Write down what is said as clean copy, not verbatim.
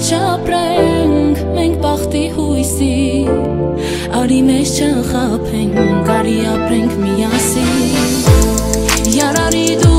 չապրենք, մենք բախտի հույսի, արի մեզ չխաբենք, արի ապրենք միասին, Յարարի դու